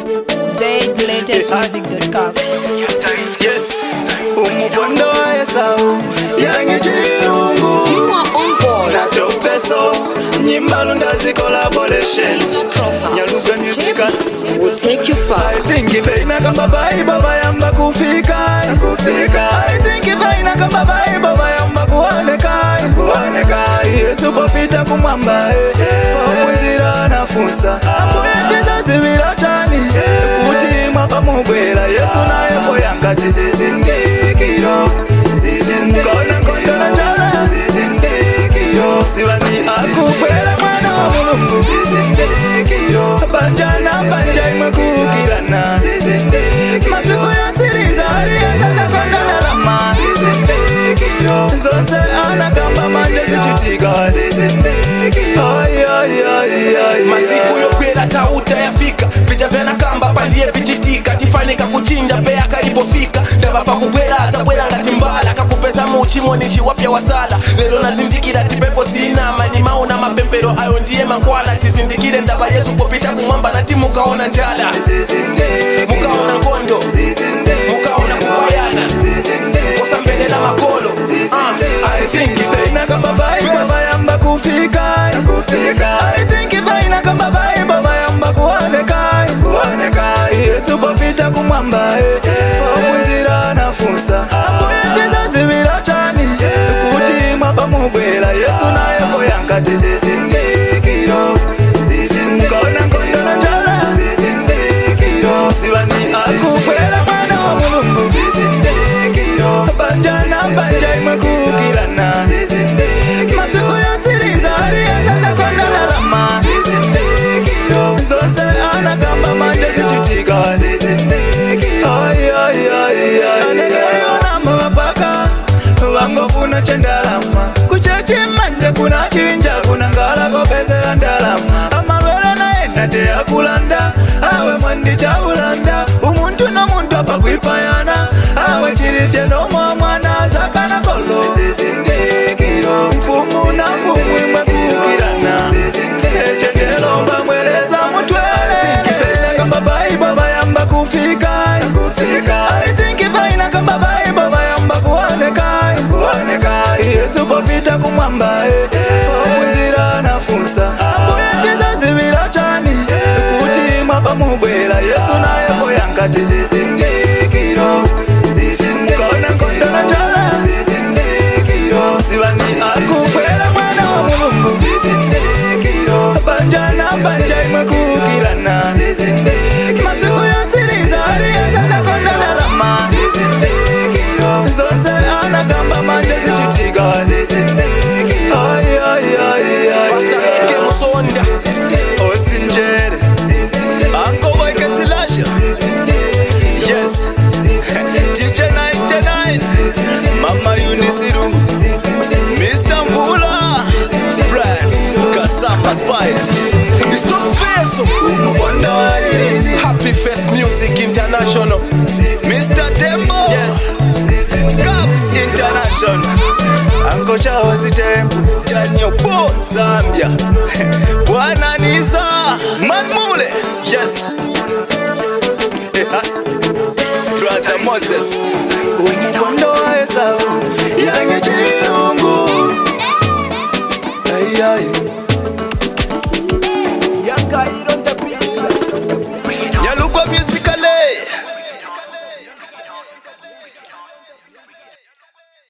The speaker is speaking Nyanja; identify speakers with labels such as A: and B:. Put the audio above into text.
A: zlatestmusic.com.
B: Yes, umukondo wa Esau yange chirungu na topeso nyimbalu ndazi collaboration nyaluga music
A: will take you far.
B: I think ibaina kamba Bible bayamba kufika I think ibaina kamba Bible bayamba kuoneka Yesu popita kumwamba omunzira nafunsa amboyeteza zibira chani kuti mwapa mubwera Yesu naye poyanga tisizindikiro kona kondona njala zizindikiro sivani akubwera mwana wa Mulungu zizindikiro banjana banja imwe kukirana masiku yosiriza aliyezaza kondona lama zizindikiro zose anakamba manje zichitika
C: masiku yokwera tauta yafika vija vyana kamba pandie vichitika tifanika kuchinja pea karibofika ndaba pakubwera zabwera ngati mbala kakupeza muchimonishi wapya wasala lero nazindikira tipepo sinama ni mauna mapempero ayo ndiye mankwala tizindikire ndaba Yesu popita kumwamba nati mukaona njala mukaona kondo mukaona kupayana osambele na makolo
B: I think ibaina kamba Bible bayamba kufika I think ibaina kamba Bible bayamba kuoneka Yesu popita kumwamba omunzira nafunsa amboyeteza zibira chani kuti mwapa mubwera Yesu naye poyanga tizizindikiro kona kondona njala zizindikiro sivani akubwera mwana wa Mulungu zizindikiro banjana banja imwe kukirana masiku yosiriza aliyezaza kondona lama zose anakamba manje zichitika anegeriona mawapaka wangofuna chendalama kuchechi manje kuna chinja kuna ngala kopezera ndalama amalwele naenda teyakulanda awe mwandi chabulanda umuntu nomuntu apakwipayana awe chirisye nomwamwana zakana kolo mfumu na mfumu imwe kukirana echendelomba mweleza mutwele kamba Bible bayamba kufika I think ibaina kamba Bible bayamba kuoneka Yesu popita kumwamba omunzira nafunsa amboyeteza zibira chani kuti mwapa mubwera Yesu naye poyanga tizizindikiro kona kondona njala zizindikiro sivani akubwera mwana wa Mulungu zizindikiro banjana banja imwe kukirana masiku yosiriza aliyezaza kondona lama zose anakamba manje zichitika
C: Pastor Eke Musonda
B: Austin Jere Uncle Wake Silasha Yes DJ 99 Mama Unisiru Mr. Mvula Brian Kasamba Spice
C: Stop Feso
B: Wonder why
C: Happy Fest Music International
B: Mr. Tembo Yes Caps International Uncle Charles Tembo Janyo Bo Zambia Bwana Nisa Manmule Yes Brother Moses Umukondo wa Esau yange chirungu Yakairo